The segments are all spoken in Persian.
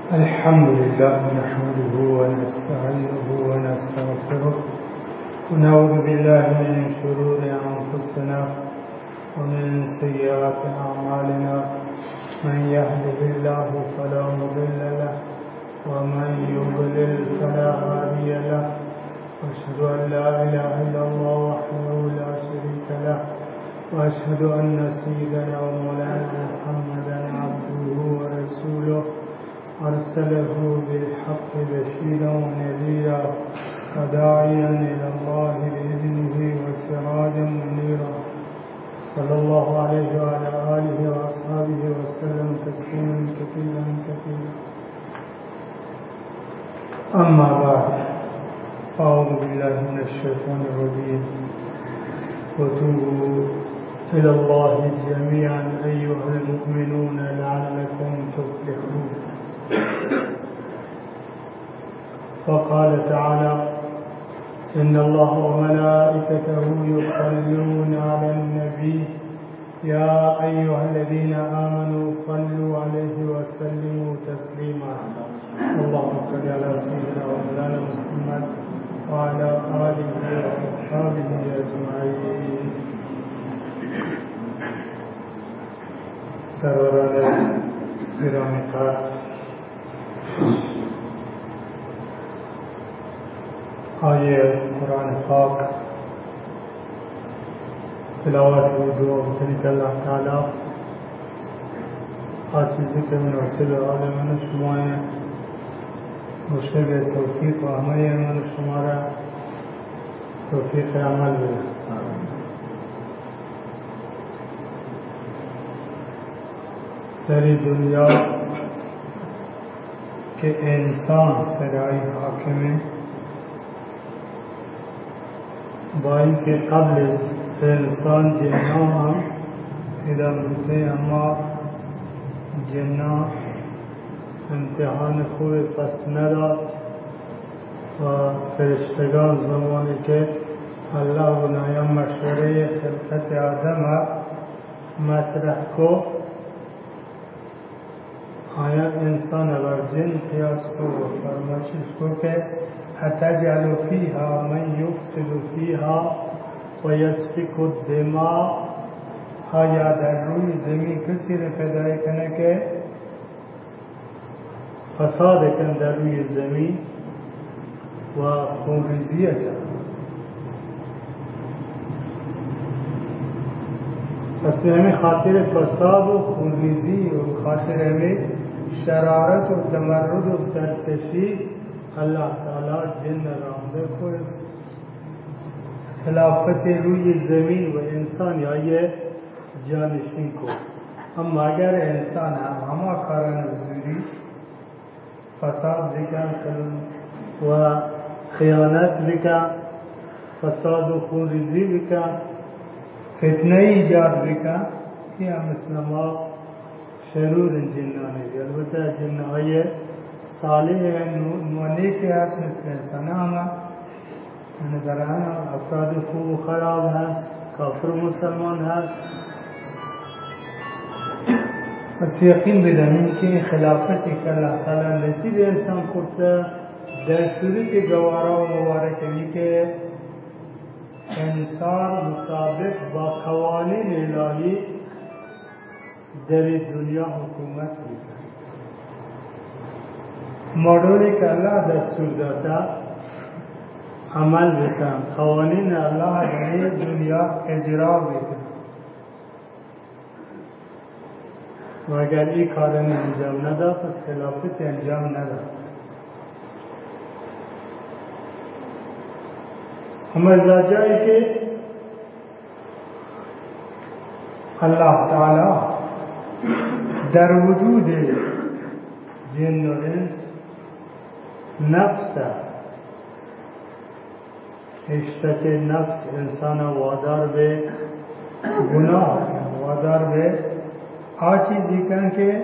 الحمد لله نحمده ونستعينه ونستغفره ونعوذ بالله من شرور أنفسنا ومن سيئات أعمالنا من يهده الله فلا مضل له ومن يضلل فلا هادي له وأشهد أن لا إله إلا الله وحده لا شريك له وأشهد أن سيدنا ومولانا محمدا عبده ورسوله أرسله بالحق بشيرا ونذيرا وداعيا إلى الله بإذنه وسراجا منيرا صلى الله عليه وعلى آله وأصحابه وسلم تسليما كثيرا أما بعد أعوذ بالله من الشيطان الرجيم وتوبوا إلى الله جميعا أيها المؤمنون لعلكم تفلحون. وقال تعالى إن الله وملائكته يصلون على النبي يا أيها الذين آمنوا صلوا عليه وسلموا تسليما. اللهم صل على سيدنا ومولانا محمد وعلى آله وأصحابه أجمعين. سروران گرامی قدر، آیه از قرآن پاک تلاوت وضوء بطریق اللہ تعالی آج چیزی که مناسب حال من شما مشکل توفیق و همه من شما را توفیق عمل بده. در دنیا که انسان سرای حاکمه، با اینکه قبل از انسان جنها هم ادام بوده، اما جنها امتحان خوب پس نداد و فرشتگان زمانی که الله بنایا مشوره خلقت آدم مطرح کو، آیا انسان بر جن قیاس کو و فرمایش کو که اتجعل فیها من یفسد فیها و یسفک الدماء، آیا در روی زمین کسی را پیدا کنه که فساد کن در روی زمین و خونریزی کن؟ پس به همین خاطر فساد و خونریزی و خاطر همین شرارت و تمرد و سرکشی اللہ تعالی جن رانده کو خلافت روی زمین و انسان یا یہ جانشین کو. اما اگر انسان همه کاران زوری فساد بکن و خیانت بکن، فساد و خونریزی بکن، فتنه ایجاد بکن، که مثل ما شرور جنانی. البته جنهای صالح و نیک هست مثل انسان همه نگران افراد خوب و خراب هست، کافر مسلمان هست. پس یقین بدانیم که این خلافتی که اللہ تعالی نصیب انسان کرده در صورت گوارا و مبارکوی که انسان مطابق با قوانین الهی در دنیا حکومت میکنه. مدوری که الله دستور داده عمل بکن، قوانین الله در دنیا اجرا بکن، و اگر این کارن انجام نده پس خلافت انجام نده. اما از جایی که الله تعالی در وجود جن و انس نفس اشتک نفس انسان وادار به گناه، وادار به آچیزی کن که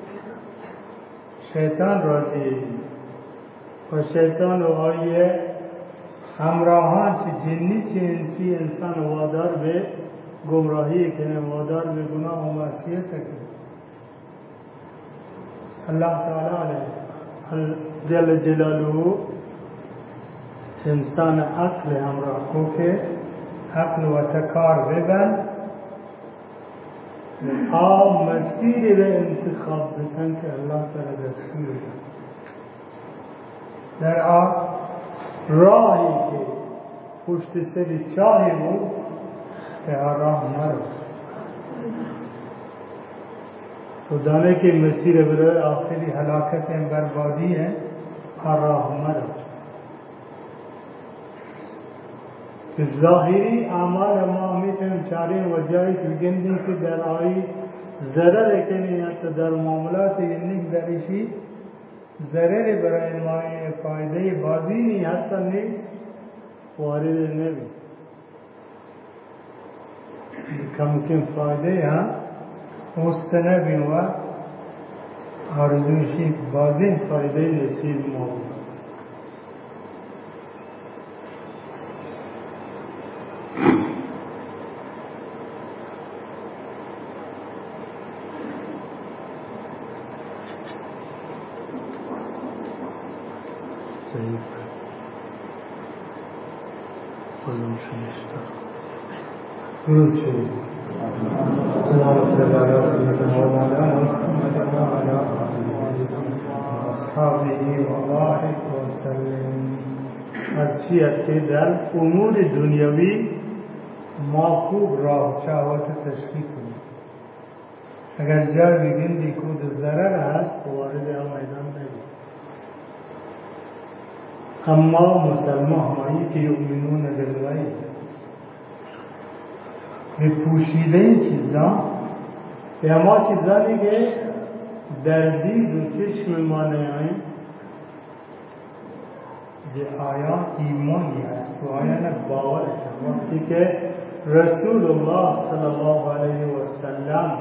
شیطان راضی و شیطان و آیه همراهان چه جنی چه انسی انسان وادار به گمراهی کنه، وادار به گناه و معصیت کنه. اللہ تعالی جل جلاله انسان عقل همراه کو که عقل و تکار ببن مسیر به انتخاب بکن که الله تعالی دستور در راهی که پشت سری چاهی بود که راه نرو تو دانے که مسیر برای آخری هلاکت بربادی ہے راه مرو ظاهری اعمال ما میتونیم چاره و جایی بگندیم که در آیی ضرر کنی حتی در معاملات اینک درشی ضرر برای ما فایده بازی نی حتی نیست وارد نبی کم فایده ها اوست نبی و آرزوشی بازی فایده نصیب ما بود درود شریف اللهم صل على سيدنا مولانا محمد وعلى اصحابه و بارک وسلم. از چیه که در امور دنیوی ما خوب راه شهوت تشخیص میدیم. اگر جای بگیندی کود ضرر هست وارد میدان نگید. اما مسلمان هایی که یؤمنون بالغیب به پوشیده این چیزا به اما چیزانی که در دید و چشم ما نیاییم به آیا ایمانی هست و آیا باور کنیم. وقتی که رسول الله صلی الله علیه و سلم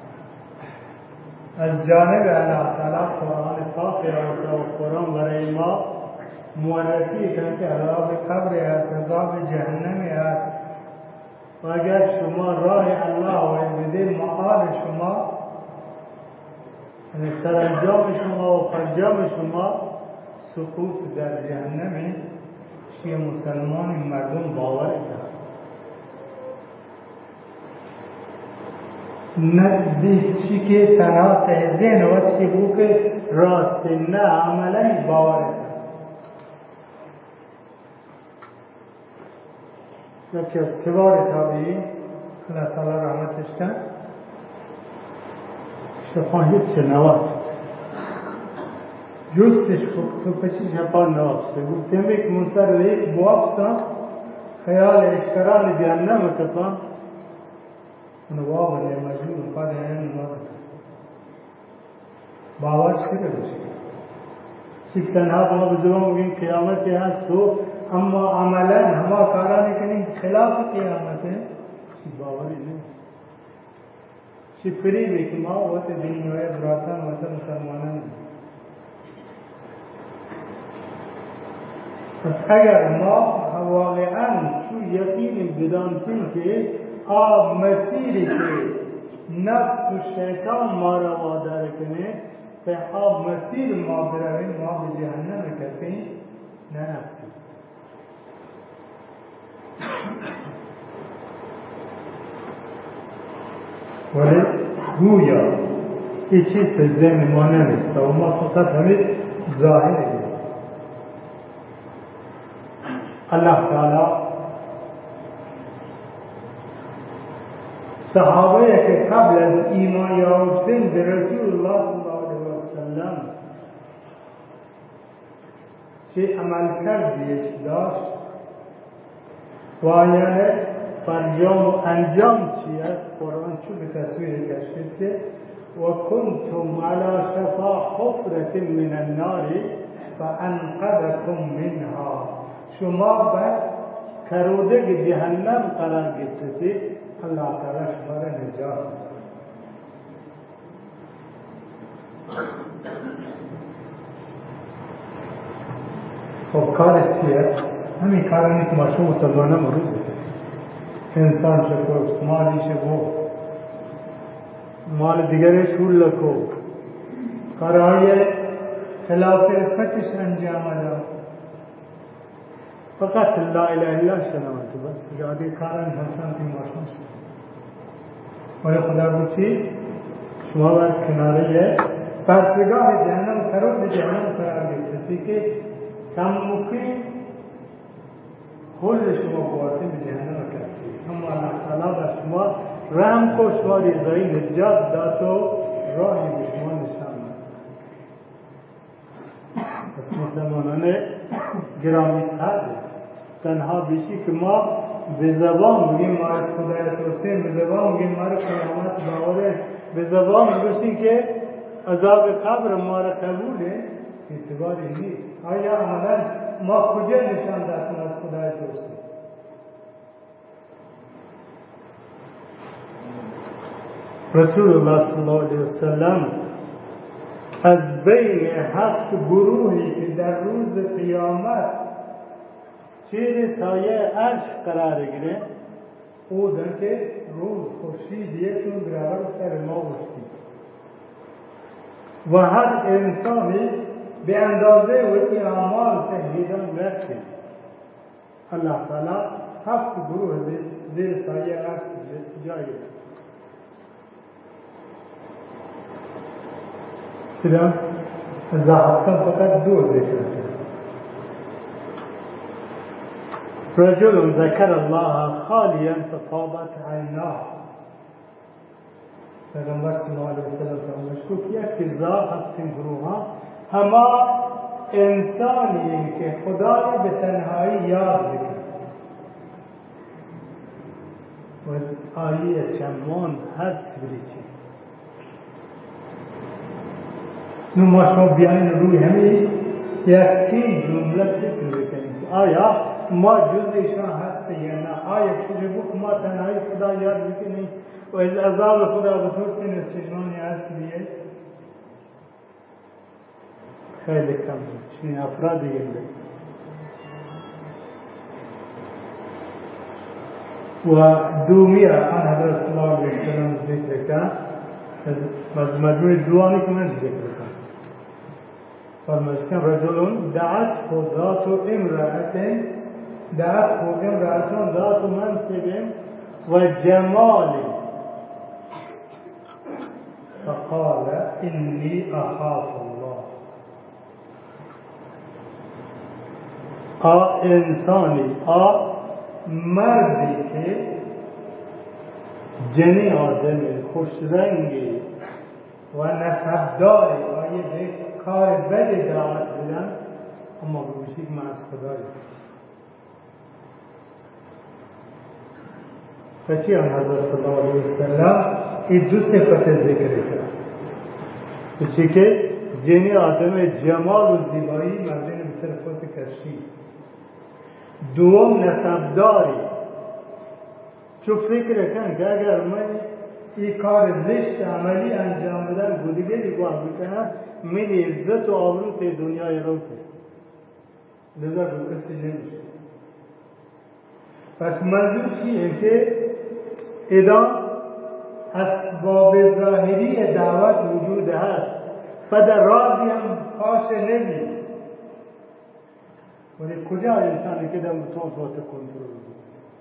از جانب الله تعالی قرآن پاک و قرآن برای ما معرفی کنند که عذاب قبر است، عذاب جهنم است و اگر شما راه الله و بده معال شما سرانجام شما و فرجام شما سقوط در جهنم شیعه مسلمان مردم باور کرد نه بیستی که تنها ذهن وقت که بو که راست نه عملا باور کرد. یکی از کبار تابعی الله تعالی رحمتش کن شفان هیچ نوات جستش تو پشی شفان نوات se گفتم که منصر یک موافصا خیال اشترال جهنم کتان نواب مجنون قادر این نماز باور شده بشه چیک تنها ما بزرگم بگیم قیامتی هست تو اما عملا ہما کارانی کنیم خلاف قیامت ہے باوری نہیں شفری بھی کہ ما وقت دین ہوئے براسان وقت مسلمانان پس اگر ما واقعا چو یقین بدانتیم که مسیری که نفس و شیطان ما را وادار کنه که مسیر ما برویم ما به جهنم کتیم نه نفتیم. ولی گویا این چیز به ذهن ما نمیسته و ما فقط همین ظاهر دیم. الله تعالی صحابه که قبل از ایمان یافتن به رسول الله صلی الله علیه و سلم چه عمل کردیش داشت و آیان فرجام و انجام چیه قرآن چو به تصویر کشید که و کنتم علی شفا حفرة من النار فانقذکم منها شما به کرودگ جهنم قرار گرفتید الله تعالی شما را نجات داد. خب کارش چیه؟ همین کارانی که ما شما مسلمانه مروزه انسان شکست مالی شکو مال دیگرش هول لکو کارهای خلاف فتش انجام داد. فقط لا اله الا شنوان تو بس جادی کارن همشان تی ماشون شد. ولی خدا بودی شما بر کناره پرتگاه جهنم کرو به جهنم قرار گرفتی که کم ممکن کل شما باطن به جهنم کردی. اما الله تعالی بر شما رحم کو شما رضایی نجات داد و راهی به شما نشان داد. پس مسلمانان گرامی تنها بیشی که ما به زبان بگیم ما خدای توسیم، به زبان بگیم ما قیامت باوره، به زبان بگیم که عذاب قبر ما را قبوله، اعتباری نیست. آیا عملا ما کجا نشان دادیم از خدای توسیم؟ رسول الله صلی الله علیه وسلم از بین 7 گروهی که در روز قیامت زیر سایه عرش قرار گیره او در که روز خورشید یکتون برابر سر ما باشید و هر انسانی به اندازه و اعمال تهدیدان رسید. الله تعالی 7 گروه زیر سایه عرش جای چرا؟ از هفتم فقط 2 ذکر کرد. رجل ذكر الله خاليا فطابت عيناه. پیغمبر صلی الله علیه وسلم فرمود که یک ذات هست گروه هما انسانی که خدا را به تنهایی یاد بکنه و آیه چمان هر سبریچی نو ما شما بیاین روی همین یکی جمله فکر بکنیم آیا ما جزءشان هست یا نه؟ آیا چیزی بود ما تنهایی خدا یاد بکنیم و از عذاب خدا بترسیم از چشمانی هست بیه؟ خیلی کم چنین افرادی گرده و دومیه آن حضرت صلی الله علیه وسلم ذکر کن از مجموع دوانی که من ذکر کن فرمایش کن رجل دعته ذات امرأة ذات منصب وجمال فقال إني أخاف الله. انسانی مردی که جنی آدم خوش رنگی و نسبداری آیه به کار بد دعوت بدن اما بگوشید من از خدای فچی آن حضرت صلی الله علیه وسلم این 2 صفت ذکر کرد فچی که جنی آدم جمال و زیبایی مردین به طرف خود کشی دوم نسبداری چو فکر کن که اگر من این کار زشت عملی انجام بدن گودگری باید بکنم من عزت و آبروت دنیای رو کنم لذا به کسی نمیشه. پس منظور چیه که ادام اسباب ظاهری دعوت وجود هست و در رازی هم خاش نمی ولی کجا انسانی که در مطابقات کنترل بود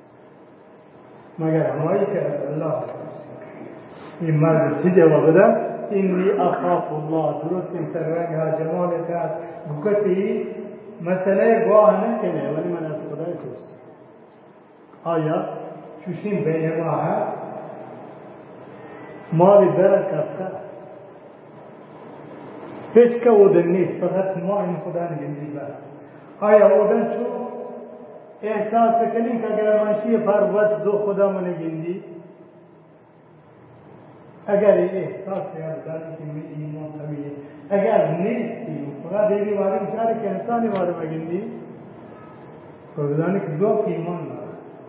مگر همایی که از الله این مرد چی جواب بدن اینی اخاف الله درست این سرونگ ها جمالت هست بکسی مسئله گواه نکنه ولی من از خدای توست. آیا چوشین بین ما هست مالی برکت هیچ که اودن نیست فقط ما این خدا نگندی بس. آیا اودن چو احساس کنی که اگر منشی پروت دو خدا من نگندی اگر این احساس یادداری که می ایمان طبیعی اگر نیستی فقط دیگه وارد چاره که انسانی وارد مگندی تو بدانی که دو ایمان نارد.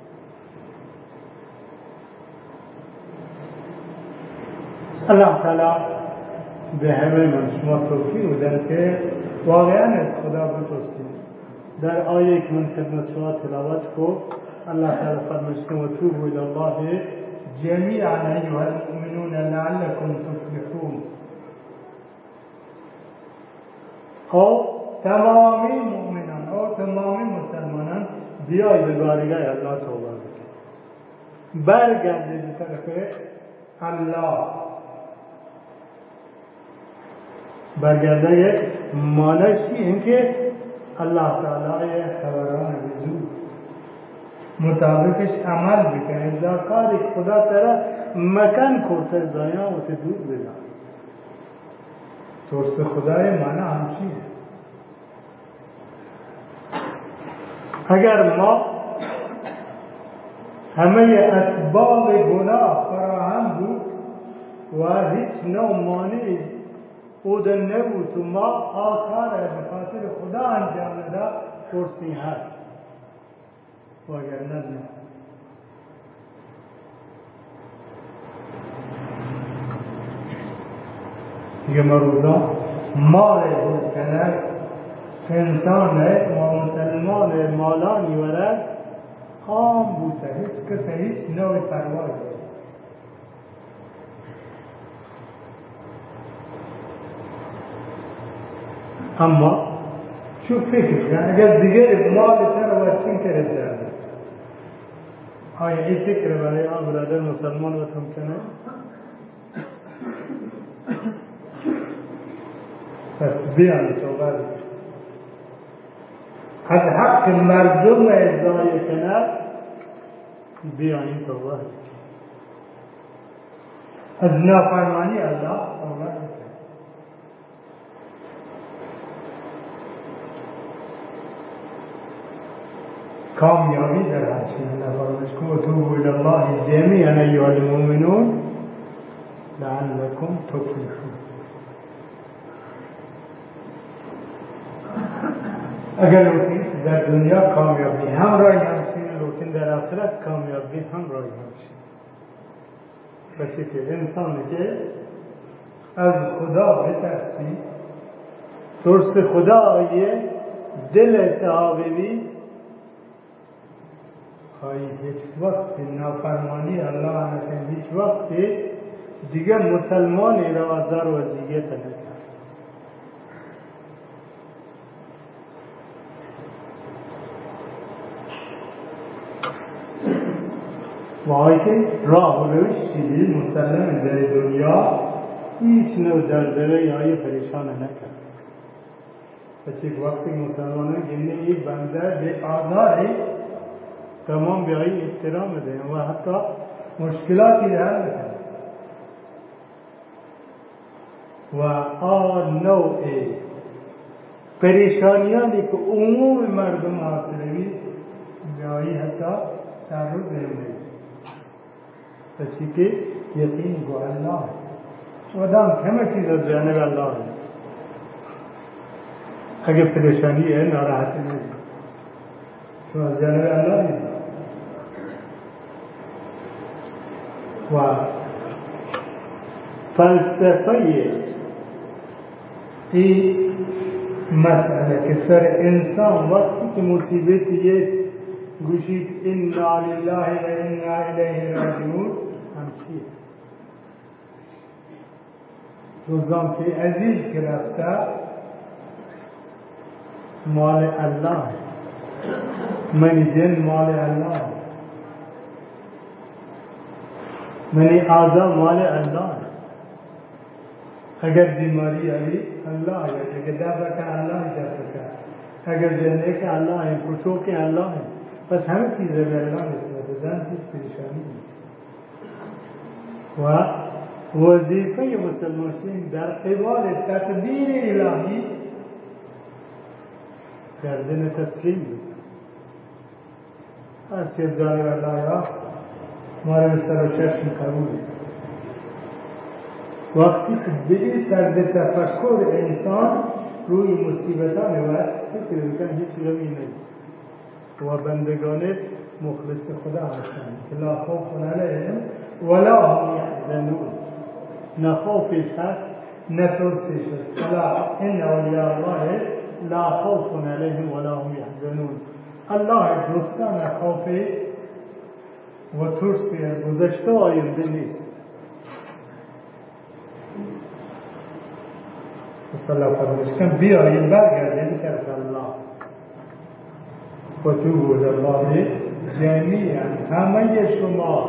الله تعالی به همه من شما توفیق بدن که واقعا از خدا بترسید. در آیه که من خدمت شما تلاوت کو الله تعالی فرمایش و توبوا الی الله جمیعا ایها المؤمنون لعلکم تفلحون. او تمامی مؤمنان او تمامی مسلمانان بیای به بارگاه الله توبه بکن، برگردید به طرف الله. برگردید معنیش این که الله تعالی خبران وجود مطابقش عمل بکنه. اذا کاری خدا ترا مکان کرده زایا و تدور بدا ترس خدای معنی همچیه. اگر ما همه اسباب گناه فراهم بود و هیچ نوع مانعی او نبود و ما آخر به خاطر خدا انجام نده، ترسی هست و اگر نه دیگه مروزا مال بود کنه انسان و مسلمان مالانی ورد عام بوده، هیچ کسی هیچ نوع پرواز نیست. اما شو فکر کن اگر دیگر مال تر و چین کرده آیا این فکر برای آن برادر مسلمان و تم کنه؟ پس بیان توبه بکن. از حق مردم ازای کنه بیان توبه بکن. از نافرمانی الله توبه بکن. کامیابی در همچین نفرمش که وتوبوا الی الله جمیعا ایها المؤمنون لعلکم تفلحون. اگر لوٹی در دنیا کامیابی هم رای همچین، لیکن در آخرت کامیابی هم رای همچین. پسی که انسانی که از خدا بترسی، ترس خدا آیه دل تعاقبی آیه هیچ وقت نافرمانی الله نکن، هیچ وقت دیگه مسلمانی را آزار و اذیت نکن. و آیه راه و روش چیزی مسلم در دنیا هیچ نوع دردره یا آیه پریشان نکن. پس یک وقتی مسلمانان گنده یک بنده به آزاری تمام بیایی احترام دیں و حتی مشکلاتی حل بکنن و آن نوع پریشانیانی که عموم مردم حاصلوی بیایی حتی تعرض نمید. پسی که یقین گو اللہ و دام همه چیز از جانب اللہ ہے. اگر پریشانی ہے ناراحتی نہیں تو از جانب اللہ نہیں. و فلسفه این مسئله که سر انسان وقتی که مصیبتیه گوشید انا لله و انا الیه راجعون همچیه. روزان که عزیز که رفته مال الله، منی دن مال الله، منی اعضا مال الله. اگر بیماری آئی اللہ ہے، اگر دفع کا اللہ ہے دفع کا، اگر جننے کا اللہ ہے، کچھوں کے اللہ ہے. بس همه چیزه به الله نسبت دادن هیچ پریشانی نیست. و وظیفه مسلمانین در قبال تقدیر الهی گردن تسلیم بود. از چه جانب الله یا مارا بسر و چشم قبوله. وقتی که به طرز تفکر انسان روی مصیبتان و فکر بکن هیچ غمی نیست و بندگان مخلص خدا هستند که لا خوف علیهم ولا هم یحزنون. نه خوفش هست نه ترسش هست. الا ان اولیاء الله لا خوف علیهم ولا هم یحزنون. الله دوستان خوف و ترسی از گذشته و آینده نیست. صلی فرمایش کن بیایید برگردید طرف الله و توبوا الی الله جمیعا، همه شما.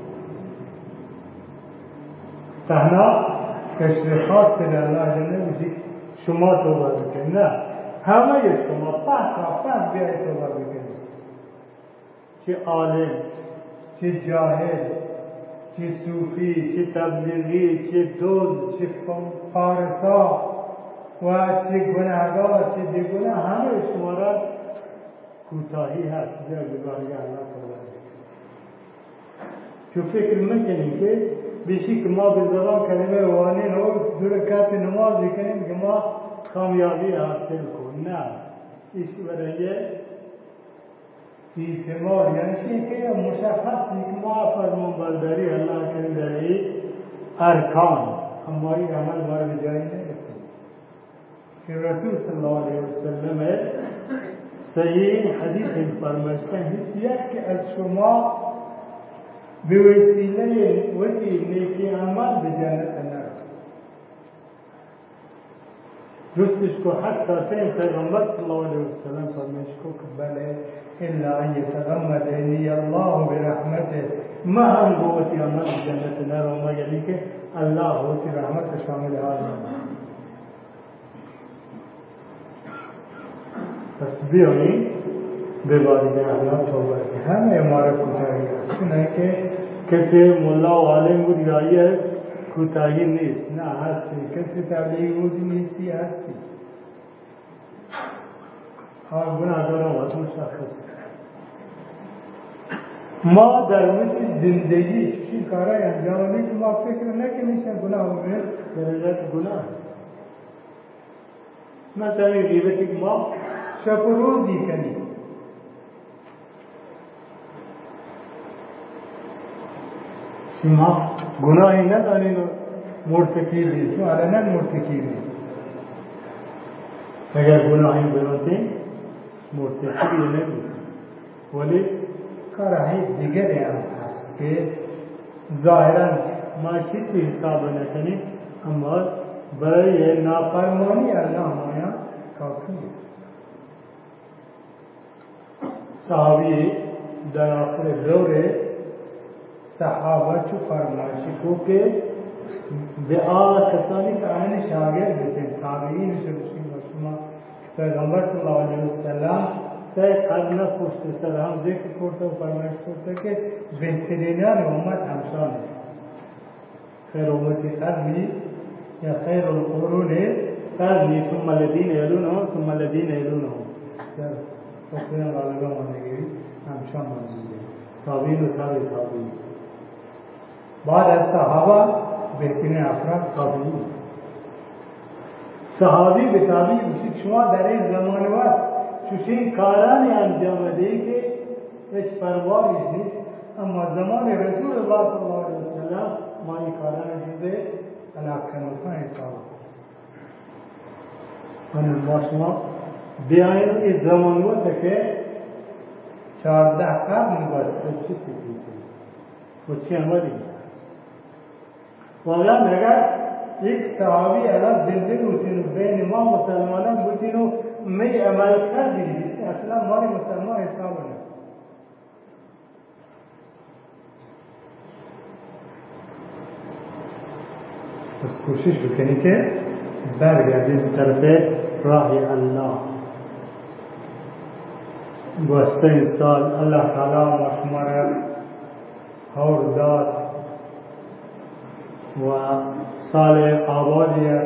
تنها کشف خاص در الله نمیشید شما توبه بکنید، نه، همه شما فقط بیایید توبه بکنید، چه عالم، چه جاهل، چه صوفی، چه تبلیغی، چه دوز، چه فارسا و چه گناهگار، چه بیگناه، همه شما را کوتاهی هست بیایید ببارگاه الله توبه بکنید. چون فکر میکنیم که بیشی که ما به زبان کلمه وانی رو دو رکعت نماز بکنیم که ما کامیابی حاصل کنیم، نه، ایش برای اعتماد، یعنی چیزی که مشخصی که ما فرمان برداری الله کریم در این ارکان، اما این عمل ما رو به جایی نرسید که رسول صلی الله علیه وسلم صحیح حدیث فرمایشتن هیچ یک از شما به وسیله نیکی عمل به جنت نرفت. جستش کو حتی تین پیغمبر صلی الله علیه وسلم فرمایش کو که بله الا ان یتغمدنی الله برحمته، ما هم قوتی عمل به جنت نرم مگر اینکه الله قوتی رحمت شامل حال نمید. پس بیاییم به بارگاه الله توبه کنیم. همه ما را کوتاهی هست، نه که کسی ملا و عالم بود یا کوتاهی نیست، نه هستی، کسی تبلیغی بود نیستی، هستی. ها گناهگاران واسه مشخص. ما در مورد زندگی چی کارهای انجام میدیم که ما فکر نکنیم گناه بکنیم، درجات گناه. مثلا غیبتی که ما شب و روزی کنیم، ما گناهی نداریم و مرتکبیم، چون علنا مرتکبیم. اگر گناهی بنوتیم مرتکبی نمیم، ولی کارهای دیگری هم هست که ظاهرا ما چیزی حساب نکنیم، اما برای نافرمانی الله ما کافیه. صحابی در آخر دوره صحابه چو فرمایشی کو که به آن کسانی که آن شاگرد بودن، تابعین شدشیم و شما پیغمبر صلی الله علیه وسلم سه قرن پشت سر هم ذکر کرده و فرمایش کرده که بهترینان امت همشان خیر امتی قرنی یا خیر القرون قرنی ثم الذین یلونهم ثم الذین یلونهم. در فقه غالبا مانگیری همشان منظوره، تابعین و تابعین. بعد از صحابه بهترین افراد تابعین. صحابی به تابعی بشید شما در این زمان وقت چوشین کارانی انجام دهی که هیچ پروایی نیست، اما زمان رسول الله صلی الله علیه وسلم ما این کاران جزء علاقنوکان حساب کنیم. ما شما بیاییم این زمان وقت که 14 قرن بسته چی فکری کنیم و چی عملی هست. واقعا اگر یک صحابی الان زنده بودین و بین ما مسلمانان بودین و می عمل کردید اصلا ماری مسلمان حساب نکنید. بس کوشش بکنید که برگردید طرف راه الله. گذشته سال الله تعالی ما شما را حور داد و سال آبادیت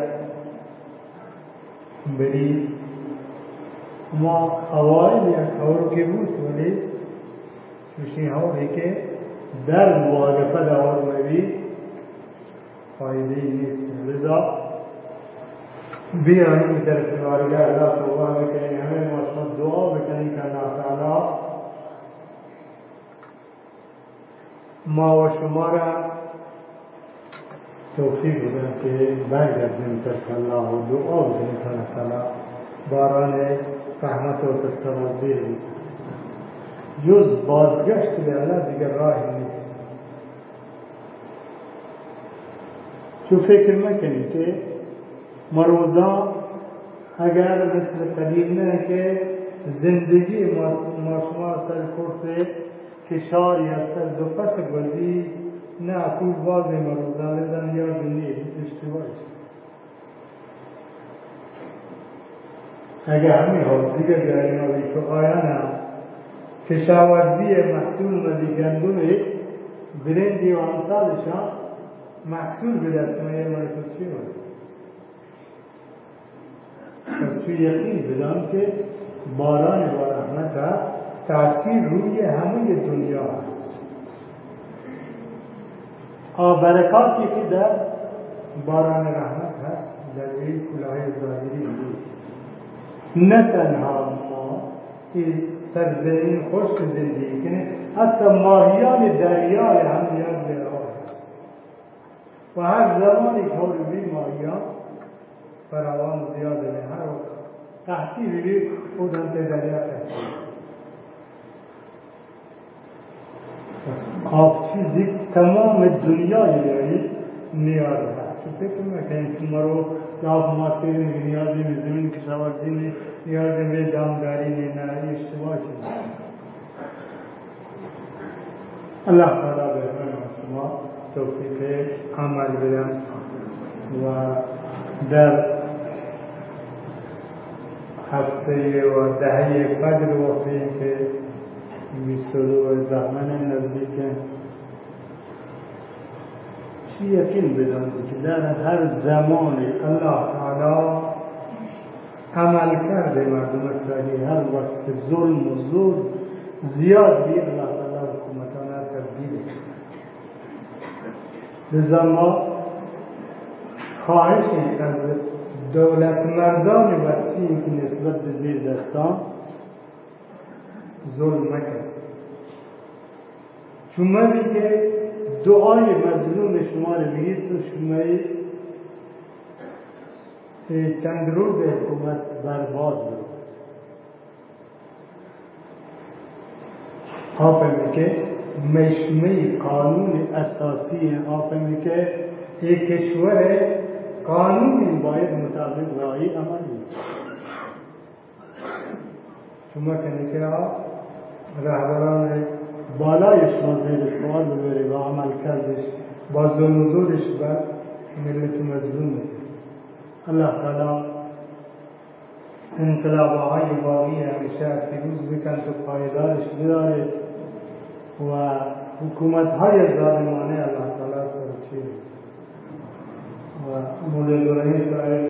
بری ما اوائل یک حور که بود، ولی چوشی حوری که در مواقفه دور مبی فایده نیست. لذا بیاییم در بارگاه الله توبه بکنیم، همه ما دعا بکنیم که الله تعالی ما و شما را توفیق بدن که برگردیم طرف الله و دعا بکنیم که الله تعالی باران رحمت و تسرازیر بود. جز بازگشت به الله دیگر راهی نیست. چون فکر میکنیم که مروزا اگر مثل قدیم نه که زندگی ما شما سر کرده کشار یا سر دو پس گذی نه اکول باز مروزا لدن یا دنیا اشتباهش اگر همین ها دیگه بیاریم آبی که آیا نه کشاورزی محصول مدی گندمه برندی و امثالشان محصول به دست میاره تو چی باید؟ پس تو یقین بدان که باران با رحمت تأثیر روی همه دنیا هست. برکاتی که در باران رحمت هست در این کلاه ظاهری نیست. نه تنها ما سرزمین خشک زندگی کنه، حتی ماهیان دریای هم نیاز به آب هست و هر زمانی که روی ماهیان فراوان زیاده به هر وقت تحتی روی خودم به دریا تحتی آب چیزی تمام دنیای نیاز هست. فکر میکنم که مرو آب ماسیر نیازی به زمین کشاورزی نیازی به دامداری نه اشتباه شده. الله تعالی به شما توفیق عمل بدن و در هفته و دهه فجر وقتی که 22 بهمن نزدیکه چی یقین بدانید که در هر زمانی الله تعالی عمل کرده مردم اکراری هر وقت ظلم و زور زیاد بی الله تعالی حکومتانه تبدیل لذا ما خواهشی از دولت مردان وسیعی که نسبت به زیر دستان ظلم نکرد. شما که دعای مظلوم شما رو بگید تو شما چند روز حکومت برباد بود. آفهمی که مشمه قانون اساسی آفهمی که یک کشور قانونی باید مطابق رایی عمل بود. شما کنی که رهبران بالای شما زیر سوال ببری و عمل کردش با ظلم و زورش بر ملت مظلوم میکنه. الله تعالی انقلابهای واقعی همیشه پیروز بکن تو پایدارش بداره و حکومت‌های ظالمانه الله تعالی سرچین و مولد